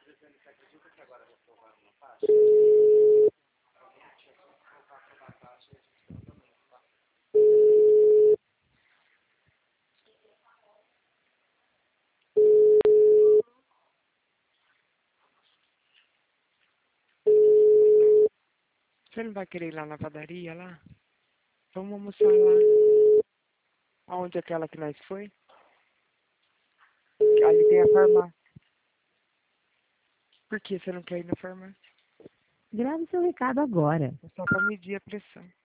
Você não vai querer ir lá na padaria, lá? Vamos almoçar lá. Aonde é aquela que nós foi? Ali tem a farmácia. Por que você não quer ir na farmácia? Grave seu recado agora. É só pra medir a pressão.